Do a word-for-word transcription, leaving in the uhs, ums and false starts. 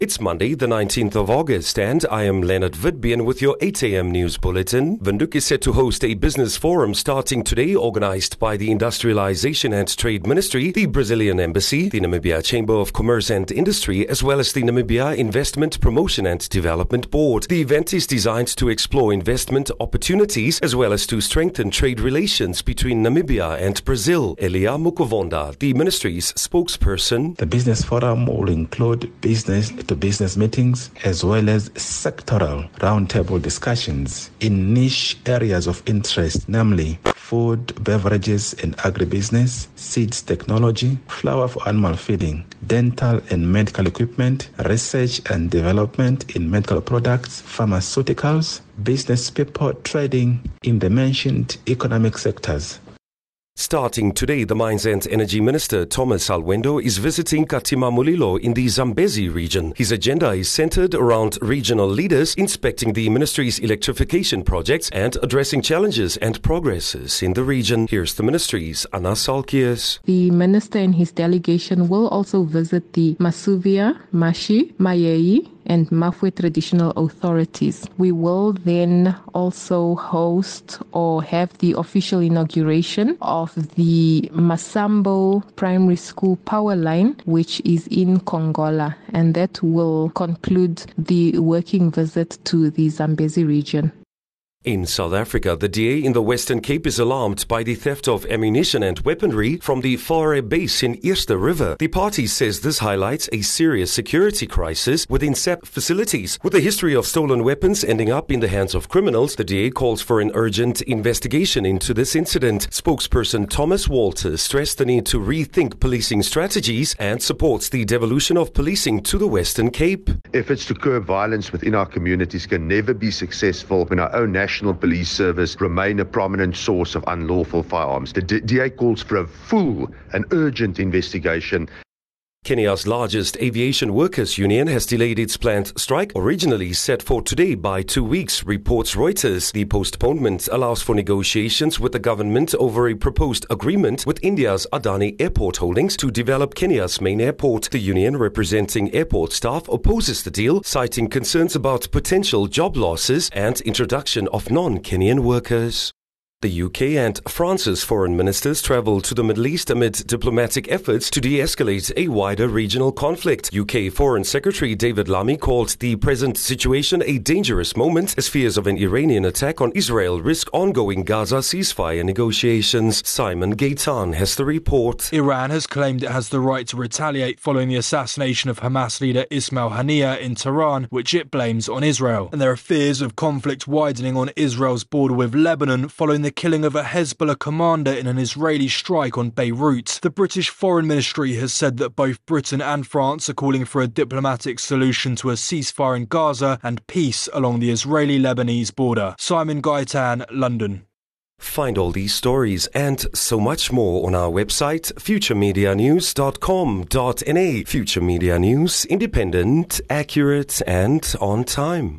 It's Monday, the nineteenth of August, and I am Leonard Vidbian with your eight a.m. news bulletin. Windhoek is set to host a business forum starting today, organized by the Industrialization and Trade Ministry, the Brazilian Embassy, the Namibia Chamber of Commerce and Industry, as well as the Namibia Investment Promotion and Development Board. The event is designed to explore investment opportunities as well as to strengthen trade relations between Namibia and Brazil. Elia Mukovonda, the ministry's spokesperson. The business forum will include business to business meetings as well as sectoral roundtable discussions in niche areas of interest, namely food, beverages and agribusiness, seeds technology, flour for animal feeding, dental and medical equipment, research and development in medical products, pharmaceuticals, business people trading in the mentioned economic sectors. Starting today, the Mines and Energy Minister Thomas Alwendo is visiting Katima Mulilo in the Zambezi region. His agenda is centered around regional leaders inspecting the ministry's electrification projects and addressing challenges and progresses in the region. Here's the ministry's Anna Salkias. The minister and his delegation will also visit the Masuvia, Mashi, Mayei, and Mafwe traditional authorities. We will then also host or have the official inauguration of the Masambo Primary School power line, which is in Kongola, and that will conclude the working visit to the Zambezi region. In South Africa, the D A in the Western Cape is alarmed by the theft of ammunition and weaponry from the Fare base in Eerste River. The party says this highlights a serious security crisis within S A P facilities. With a history of stolen weapons ending up in the hands of criminals, the D A calls for an urgent investigation into this incident. Spokesperson Thomas Walters stressed the need to rethink policing strategies and supports the devolution of policing to the Western Cape. Efforts to curb violence within our communities can never be successful when our own national National Police Service remain a prominent source of unlawful firearms. The D A calls for a full and urgent investigation. Kenya's largest aviation workers union has delayed its planned strike, originally set for today, by two weeks, reports Reuters. The postponement allows for negotiations with the government over a proposed agreement with India's Adani Airport Holdings to develop Kenya's main airport. The union, representing airport staff, opposes the deal, citing concerns about potential job losses and introduction of non-Kenyan workers. The U K and France's foreign ministers travel to the Middle East amid diplomatic efforts to de-escalate a wider regional conflict. U K Foreign Secretary David Lammy called the present situation a dangerous moment as fears of an Iranian attack on Israel risk ongoing Gaza ceasefire negotiations. Simon Gaitan has the report. Iran has claimed it has the right to retaliate following the assassination of Hamas leader Ismail Haniyeh in Tehran, which it blames on Israel. And there are fears of conflict widening on Israel's border with Lebanon following the killing of a Hezbollah commander in an Israeli strike on Beirut. The British Foreign Ministry has said that both Britain and France are calling for a diplomatic solution to a ceasefire in Gaza and peace along the Israeli-Lebanese border. Simon Gaitan, London. Find all these stories and so much more on our website, future media news dot com dot n a. Future Media News, independent, accurate and on time.